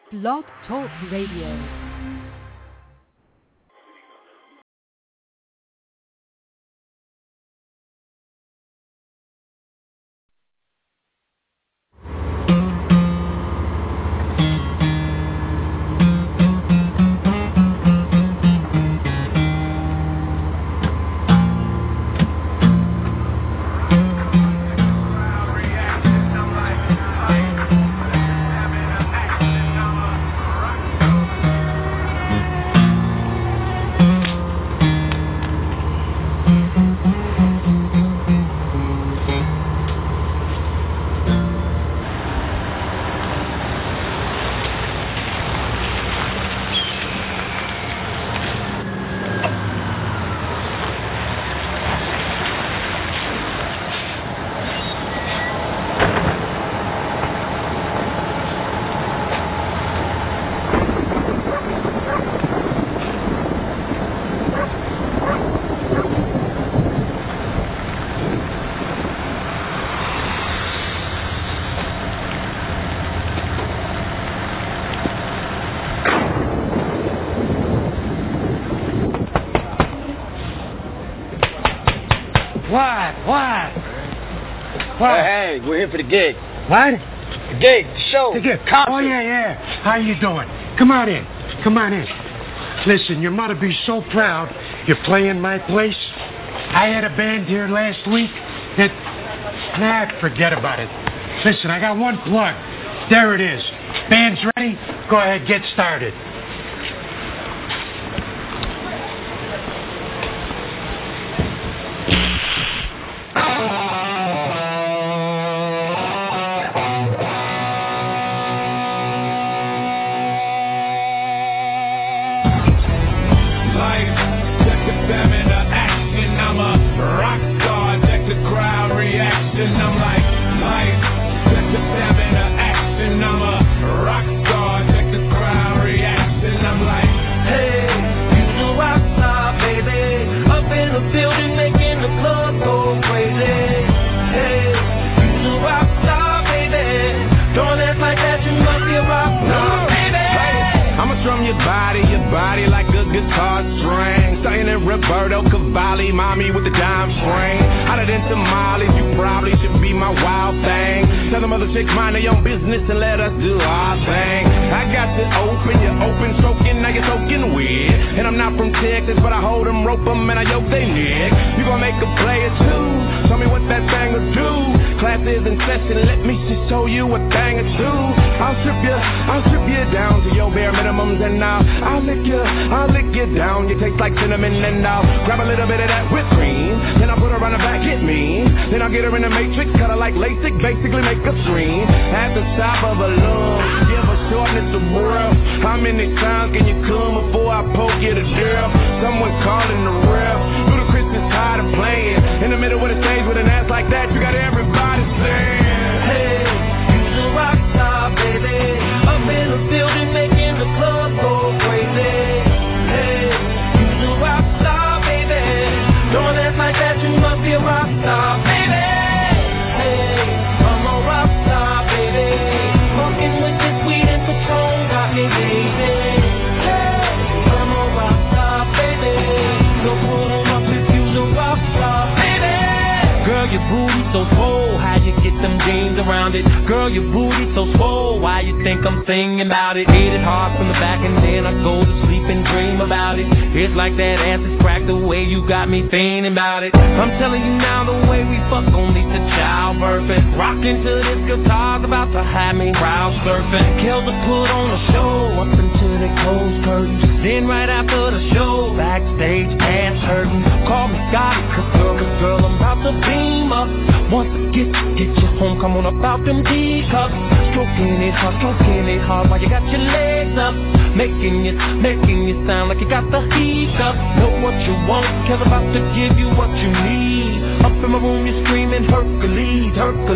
Blog Talk Radio. What? Hey, we're here for the gig. What? The gig, the show, the gig. concert. Oh, yeah. How you doing? Come on in. Listen, your mother be so proud you're playing my place. I had a band here last week that... forget about it. Listen, I got one plug. There it is. Band's ready? Go ahead, get started. Roberto Cavalli, mommy with the dime string. Hotter than tamales, you probably should be my wild thing. Tell them other chicks mind their own business and let us do our thing. I got to open, you're open stroking, now you're soaking weird. And I'm not from Texas, but I hold them, rope them, and I yoke they neck. You gon' make a play or two, tell me what that thing will do. Class is in session, let me just show you a thing or two. I'll strip you down to your bare minimums, and I'll lick you down. You taste like cinnamon, and I'll grab a little bit of that whipped cream. Then I'll put her on the back, hit me. Then I'll get her in the matrix, cut her like LASIK, basically make her scream. At the top of a lung, give her shortness of breath. How many times can you come before I poke you to death? Someone calling the ref. Ludacris is tired of playing. In the middle of the stage with an ass like that, you got everybody saying, hey, you's a rock star, baby. Up in the building making the club go crazy. Hey, you's a rock star, baby. Don't act like that, you must be a rock star, baby. Hey, I'm a rock star, baby. Fucking with this weed and Patron got me baby. Hey, I'm a rock star, baby. So put 'em up if you's a rock star, baby. Girl, your booty so swole, how you get them jeans around it? Girl, your booty so swole, why you think I'm singing about it? Hit it hard from the back and then I go to sleep and dream about it. It's like that ass is cracked the way you got me thinking about it. I'm telling you now, the way we fuck gon' lead to childbirth. Rockin' to this guitar's about to have me crowd surfing. Kells will put on a show up until they close curtains. Then right after the show, backstage ass hurtin'. Call me Scotty, cause girl, I'm about to beam up. Once I get you home, come on about them teacups. Stroking it hard while you got your legs up. Making you sound like you got the heat up. Know what you want, Kells about to give you what you need. Up in my room, you're screaming Hercules.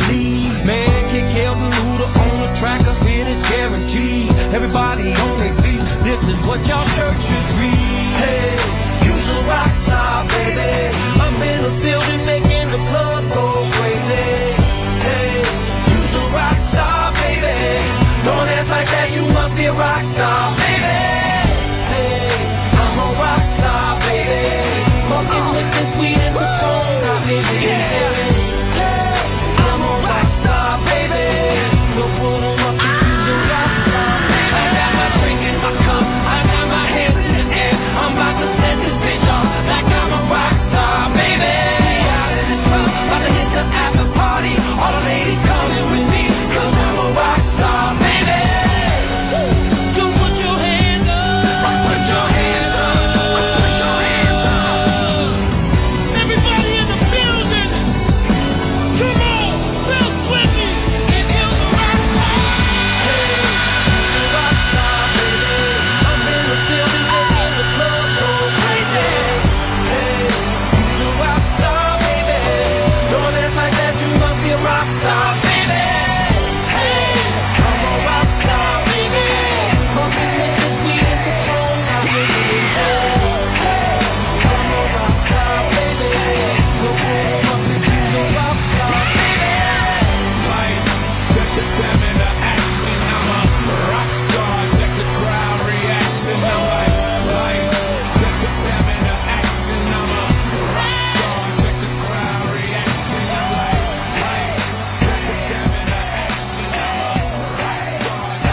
Man, kick Kells and Luda on the track, a hit is guaranteed. Everybody on their feet, this is what y'all churches read. Hey, you's a rock star, baby. I'm in the building making the club go crazy. Hey, you's a rock star, baby. Don't act like that, you must be a rock star, baby. Hey, I'm a rock star, baby. Smoking with the sweet and the soul, baby. Yeah. Hey, I'm a rock star, baby. So put 'em up and choose a rock star, baby. I got my drink in my cup, I got my hands in the air. I'm about to set this bitch off like I'm a rock star, baby. Out in this club, about to hit the after party. All the ladies coming with me, 'cause I'm a rock star, baby. So put your hands up, put your hands up, put your hands up. Everybody in the building, come on, Bill Swingy, and he'll the rock star. Hey, he's a rock star, baby. I'm in the building, making the club go crazy. Hey, he's a rock star, baby. Don't act like that, you must be a rock star, baby. Hey, I'm a rock star, baby. Smoking with the sweet and the soul, baby. Hey, I'm a rock star, baby. So put 'em up and choose a rock star, baby. Like, check the stamina action, I'm a rock star. Check the crowd reaction, I'm like, check the stamina action, I'm a rock star. Check the crowd reaction, I'm like, check the stamina action, I'm a rock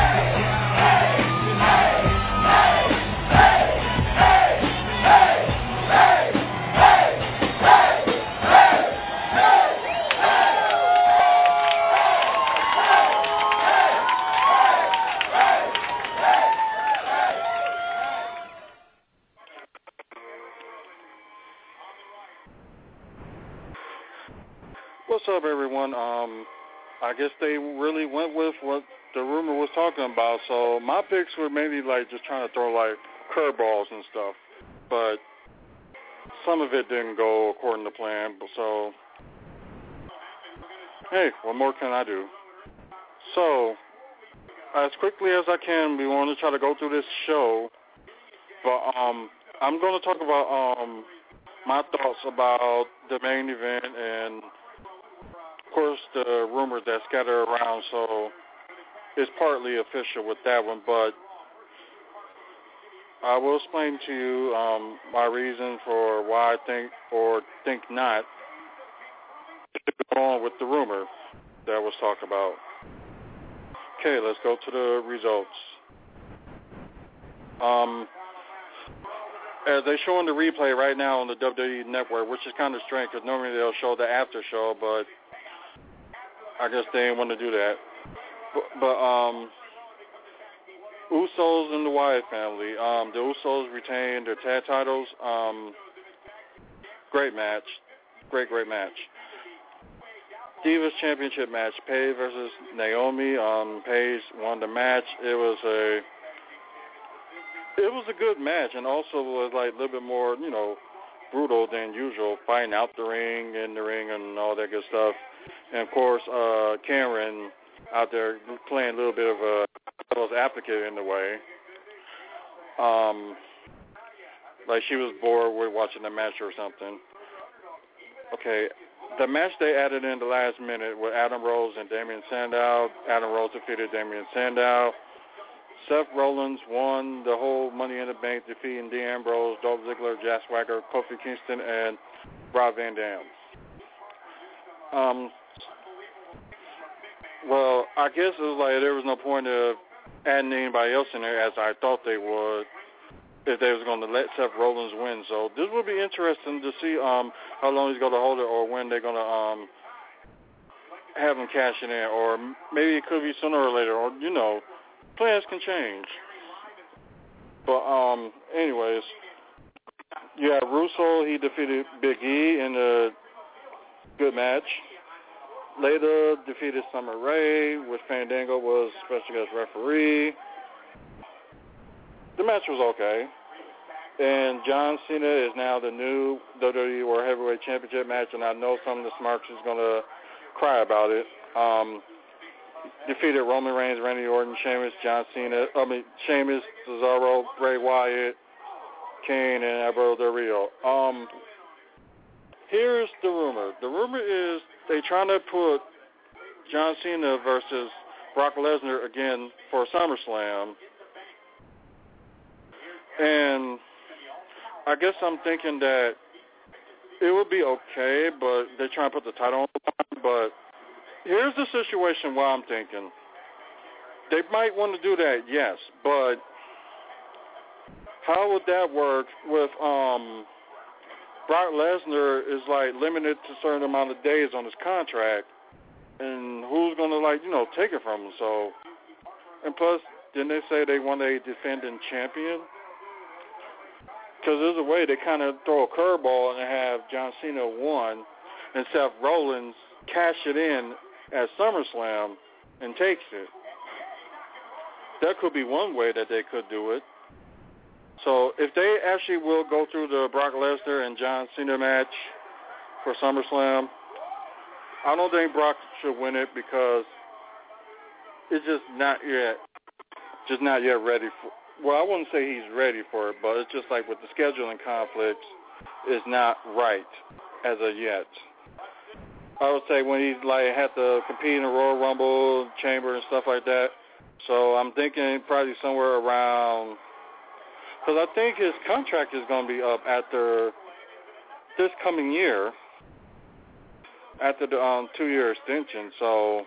What's up, everyone? I guess they really went with what the rumor was talking about. So my picks were mainly like just trying to throw like curveballs and stuff, but some of it didn't go according to plan. So hey, what more can I do? So as quickly as I can, we want to try to go through this show, but I'm going to talk about my thoughts about the main event and, of course, the rumors that scatter around, so it's partly official with that one, but I will explain to you my reason for why I think or think not to go on with the rumor that was talked about. Okay, let's go to the results. As they show in the replay right now on the WWE Network, which is kind of strange because normally they'll show the after show, but I guess they didn't want to do that. But Usos and the Wyatt family. The Usos retained their tag titles. Great match. Great match. Divas Championship match. Paige versus Naomi. Paige won the match. It was a good match, and also was like a little bit more, brutal than usual, fighting out the ring, in the ring, and all that good stuff. And of course, Karen out there playing a little bit of a devil's advocate in the way. Like she was bored with watching the match or something. Okay, the match they added in the last minute with Adam Rose and Damien Sandow. Adam Rose defeated Damien Sandow. Seth Rollins won the whole Money in the Bank, defeating Dean Ambrose, Dolph Ziggler, Jack Swagger, Kofi Kingston, and Rob Van Dam. Well, I guess it was like there was no point of adding anybody else in there, as I thought they would, if they was going to let Seth Rollins win. So this will be interesting to see how long he's going to hold it, or when they're going to have him cash it in, or maybe it could be sooner or later, or plans can change. But anyways, yeah, Russo, he defeated Big E in a good match. Later defeated Summer Rae, with Fandango was special guest referee. The match was okay. And John Cena is now the new WWE World Heavyweight Championship match, and I know some of the smarks is going to cry about it. Defeated Roman Reigns, Randy Orton, Sheamus, Sheamus, Cesaro, Bray Wyatt, Kane, and Alberto Del Rio. Here's the rumor. The rumor is they trying to put John Cena versus Brock Lesnar again for SummerSlam, And I guess I'm thinking that it would be okay, but they're trying to put the title on the line. But here's the situation why I'm thinking. They might want to do that, yes, but how would that work with Brock Lesnar is like limited to a certain amount of days on his contract, and who's going to take it from him? So, and plus, didn't they say they want a defending champion? Because there's a way they kind of throw a curveball and have John Cena won, and Seth Rollins cash it in at SummerSlam and takes it. That could be one way that they could do it. So if they actually will go through the Brock Lesnar and John Cena match for SummerSlam, I don't think Brock should win it because it's just not yet ready for. Well, I wouldn't say he's ready for it, but it's just like with the scheduling conflicts, it's not right as of yet. I would say when he's had to compete in the Royal Rumble, Chamber, and stuff like that. So I'm thinking probably somewhere around. Because I think his contract is going to be up after this coming year, after the 2-year extension. So,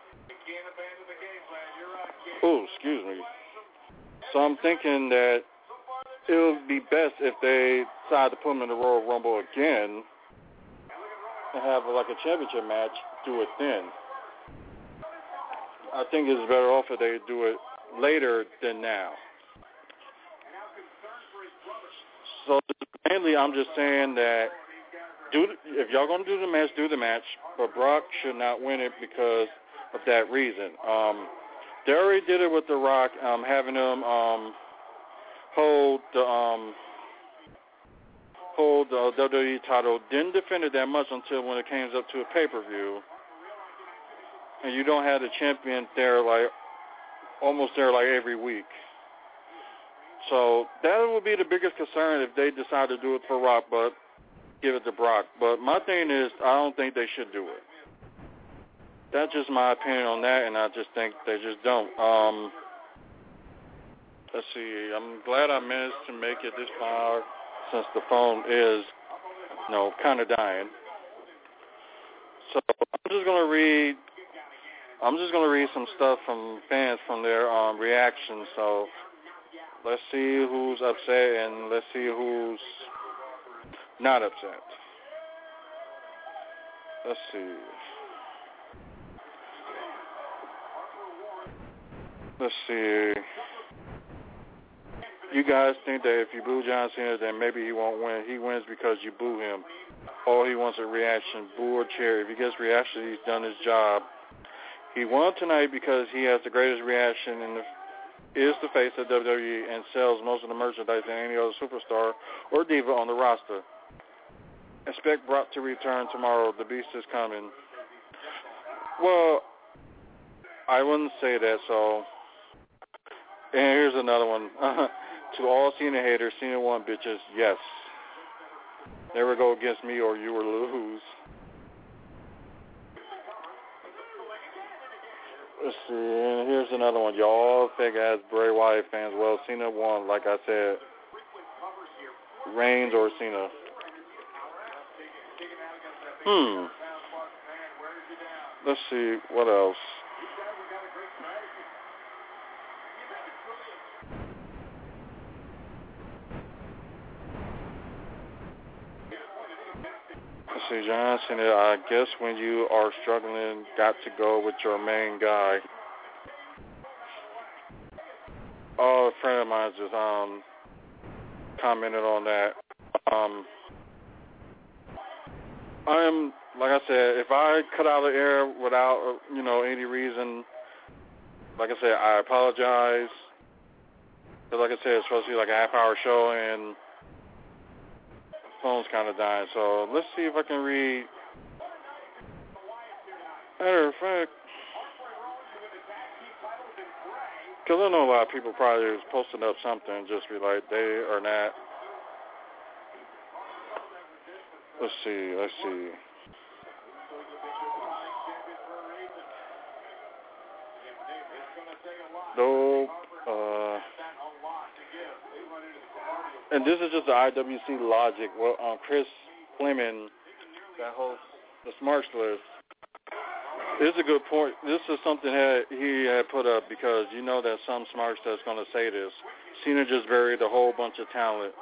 excuse me. So I'm thinking that it would be best if they decide to put him in the Royal Rumble again and have a championship match, do it then. I think it's better off if they do it later than now. So mainly, I'm just saying that if y'all going to do the match, do the match. But Brock should not win it because of that reason. They already did it with The Rock, having him hold the WWE title. Didn't defend it that much until when it came up to a pay-per-view. And you don't have the champion there almost there every week. So that would be the biggest concern if they decide to do it for Rock, but give it to Brock. But my thing is, I don't think they should do it. That's just my opinion on that, and I just think they just don't. Let's see. I'm glad I managed to make it this far since the phone is, kind of dying. So I'm just going to read some stuff from fans from their reactions. So let's see who's upset and let's see who's not upset. Let's see. You guys think that if you boo John Cena, then maybe he won't win. He wins because you boo him. All he wants is a reaction, boo or cheer. If he gets reaction, he's done his job. He won tonight because he has the greatest reaction and is the face of WWE and sells most of the merchandise than any other superstar or diva on the roster. Expect Brock to return tomorrow. The Beast is coming. Well, I wouldn't say that, so. And here's another one. To all Cena haters, Cena won, bitches. Yes. Never go against me or you will lose. Let's see. And here's another one. Y'all fake-ass Bray Wyatt fans. Well, Cena won, like I said. Reigns or Cena. Let's see. What else? Let's see, John Cena, I guess when you are struggling, got to go with your main guy. Oh, a friend of mine just commented on that. Like I said, if I cut out the air without, any reason, like I said, I apologize. Because like I said, it's supposed to be like a half-hour show, and phone's kind of dying. So let's see if I can read. Matter of fact, because I know a lot of people probably is posting up something and just be like, they are not. Let's see. Nope. And this is just the IWC logic. Well, Chris Fleming, that hosts the Smarks List, this is a good point. This is something that he had put up because you know that some Smarks that's going to say this. Cena just buried a whole bunch of talent.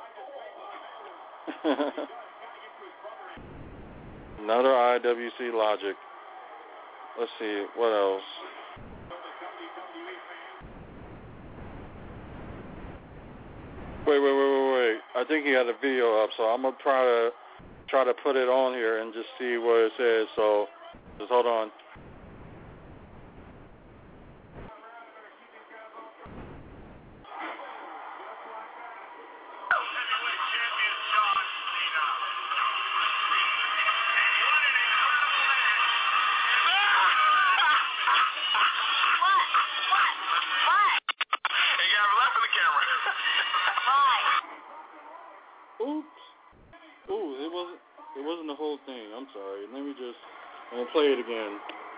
Another IWC logic. Let's see, what else? Wait. I think he had a video up, so I'm gonna try to put it on here and just see what it says. So just hold on. It wasn't the whole thing. I'm sorry. I'm gonna play it again.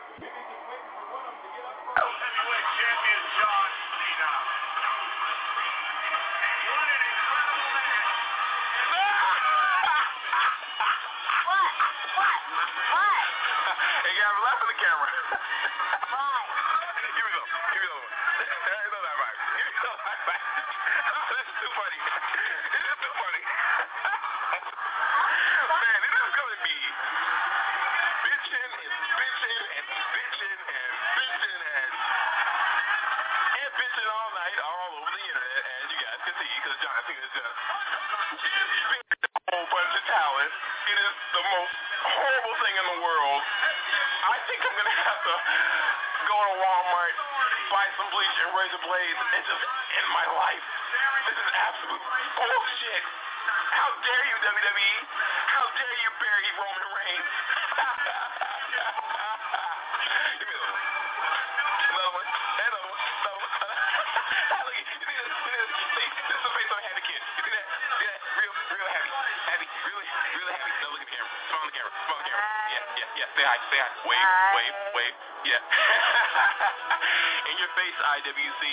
Wave. Yeah. In your face, IWC.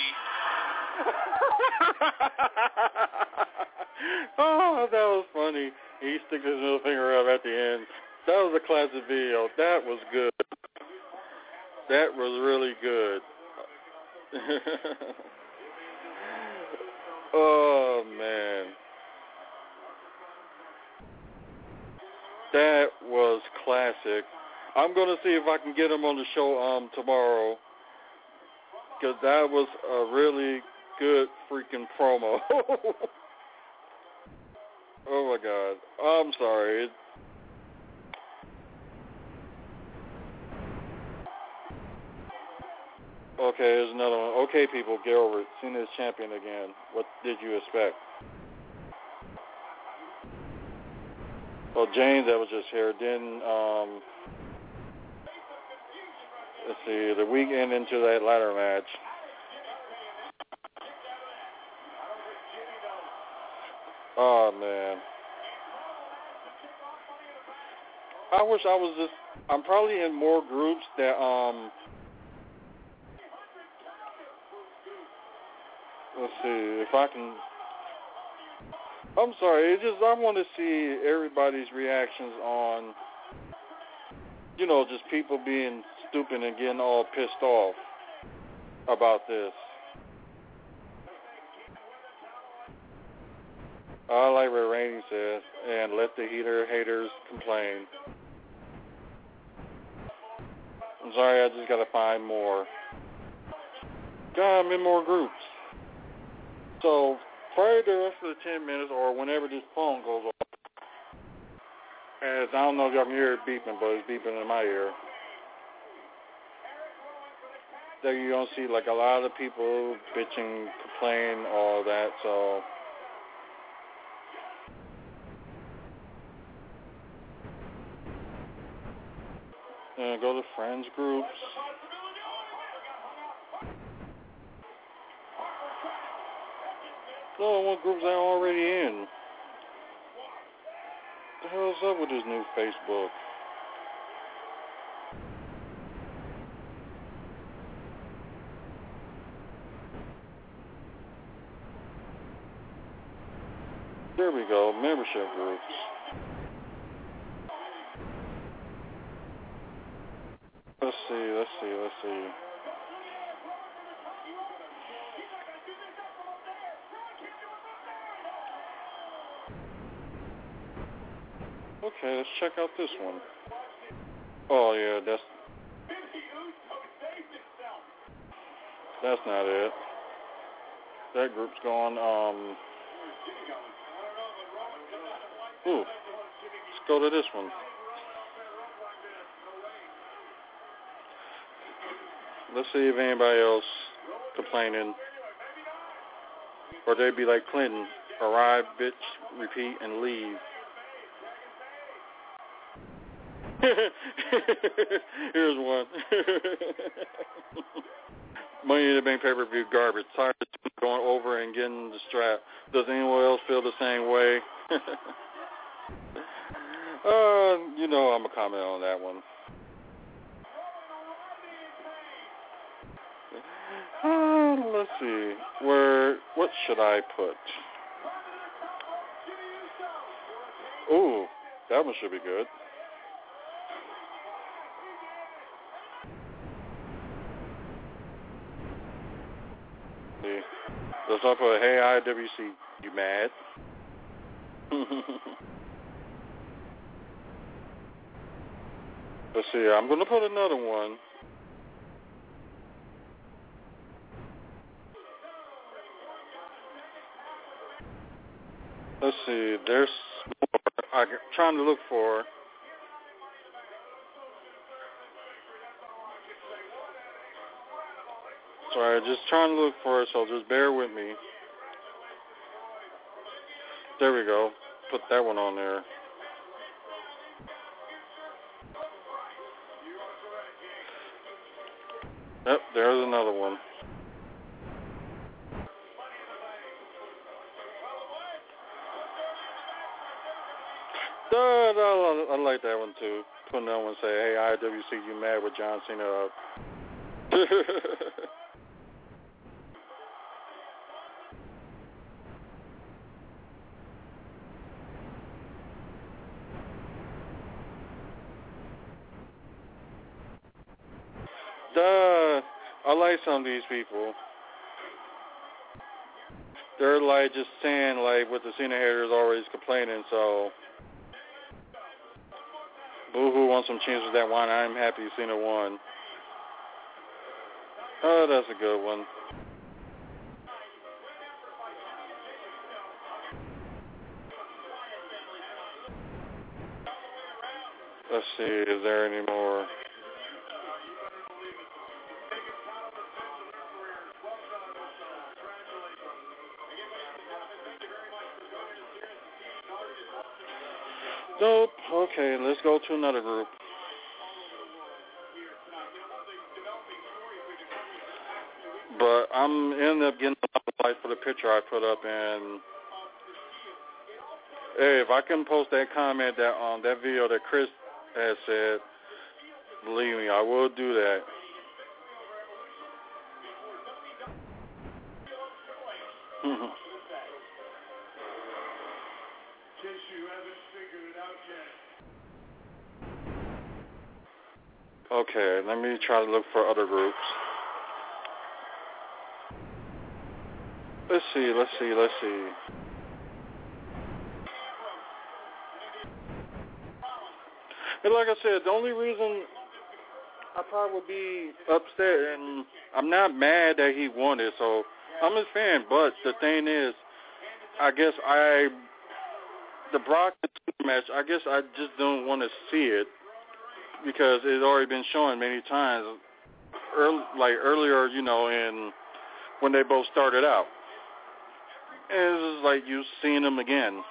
Oh, that was funny. He sticks his middle finger up at the end. That was a classic video. That was good. That was really good. Oh, man. That was classic. I'm going to see if I can get him on the show tomorrow, because that was a really good freaking promo. Oh, my God. I'm sorry. Okay, there's another one. Okay, people, get over it. Cena's champion again. What did you expect? Well, James, that was just here. Then, let's see, the weekend into that ladder match. Oh, man. I wish I was just, I'm probably in more groups that, let's see, if I can, I'm sorry, it's just, I want to see everybody's reactions on, you know, just people being stupid and getting all pissed off about this. I like what Rainey says, and let the haters complain. I'm sorry, I just got to find more. God, I'm in more groups. So, prior to the rest of the 10 minutes, or whenever this phone goes off, as I don't know if y'all can hear it beeping, but it's beeping in my ear. There you're going to see, like, a lot of people bitching, complain, all that, so... go to friends groups. No, what groups I'm already in? What the hell's up with this new Facebook? There we go, membership groups. Let's see. Okay, let's check out this one. Oh yeah, that's not it. That group's gone. Let's go to this one. Let's see if anybody else complaining, or they'd be like Clinton: arrive, bitch, repeat, and leave. Here's one. Money in the Bank pay-per-view garbage. Tired of going over and getting the strap. Does anyone else feel the same way? I'm going to comment on that one. Let's see. What should I put? Ooh, that one should be good. Let's not put, hey, IWC, you mad? Let's see, I'm going to put another one. Let's see, there's more I'm trying to look for. Sorry, just trying to look for it, so just bear with me. There we go. Put that one on there. Yep, there's another one. I like that one too. Putting that one, say, hey, IWC, you mad with John Cena up. I like some of these people. They're like just saying like what the Cena haters always complaining, so boo-hoo wants some change with that one. I'm happy Cena won. Oh, that's a good one. Let's see, is there any more? Nope. Okay, let's go to another group. But I'm ended up getting a light for the picture I put up, and hey, if I can post that comment that on that video that Chris has said, believe me, I will do that. Okay, let me try to look for other groups. Let's see. And like I said, the only reason I probably would be upset, and I'm not mad that he won it, so I'm a fan, but the thing is, I guess the Brock match, I guess I just don't want to see it because it's already been shown many times, earlier, in when they both started out. And it's just like you've seen them again.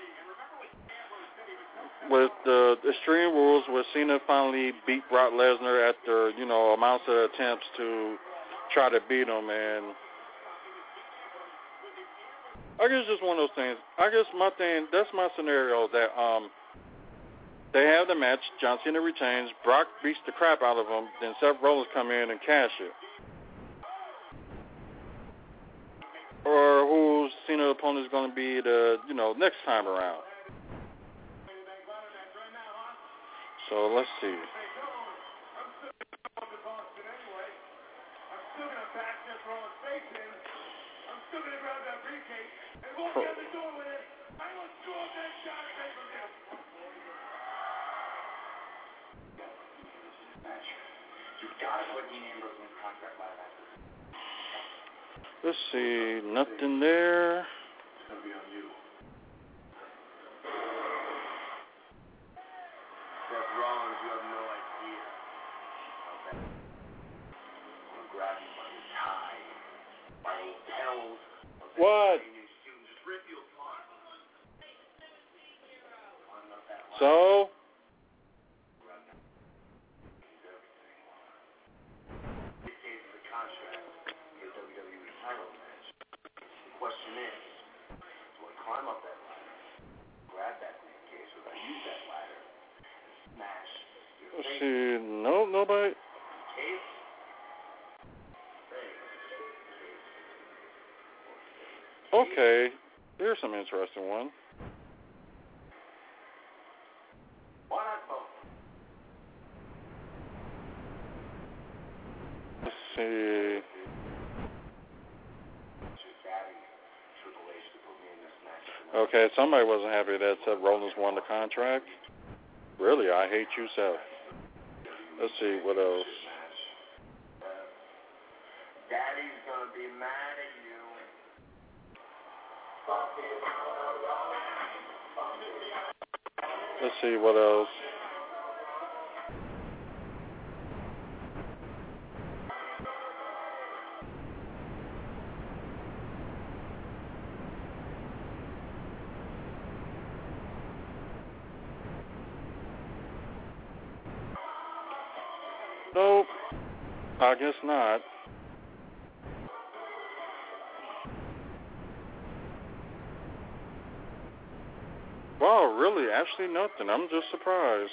With the Extreme Rules, where Cena finally beat Brock Lesnar after, amounts of attempts to try to beat him, and I guess just one of those things. I guess that's my scenario, that they have the match, John Cena retains, Brock beats the crap out of him, then Seth Rollins come in and cash it. Or who Cena the opponent is going to be the, next time around. So let's see. Let's see, nothing there. What? So? Let's see. No, nobody. Okay, here's some interesting one. Let's see. Okay, somebody wasn't happy that Rollins won the contract. Really, I hate you, Seth. Let's see, what else? Daddy's gonna be mad at you. Let's see, what else? Nope, I guess not. Wow, really? Actually nothing. I'm just surprised.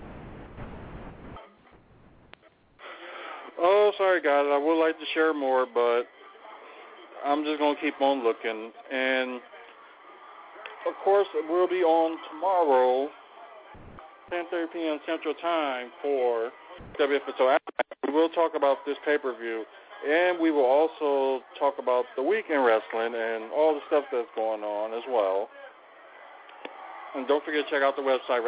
Oh, sorry guys, I would like to share more, but I'm just going to keep on looking. And, of course, we'll be on tomorrow, 10:30 p.m. Central Time for WFSO. We will talk about this pay-per-view, and we will also talk about the week in wrestling and all the stuff that's going on as well. And don't forget to check out the website,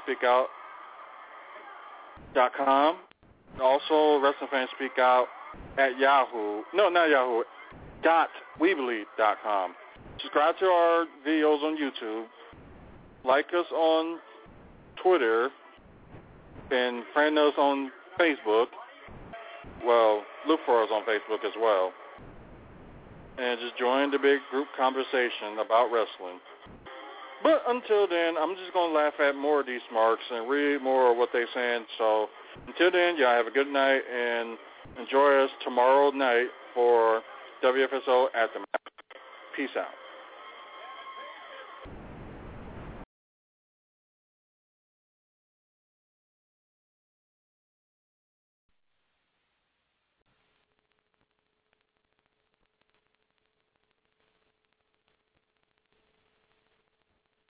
WrestlingFansSpeakOut.com. Also, WrestlingFansSpeakOut at Yahoo. No, not Yahoo. .weebly.com. Subscribe to our videos on YouTube. Like us on Twitter. And friend us on Facebook. Well, look for us on Facebook as well. And just join the big group conversation about wrestling. But until then, I'm just going to laugh at more of these marks and read more of what they're saying. So until then, y'all have a good night and enjoy us tomorrow night for WFSO at the Map. Peace out.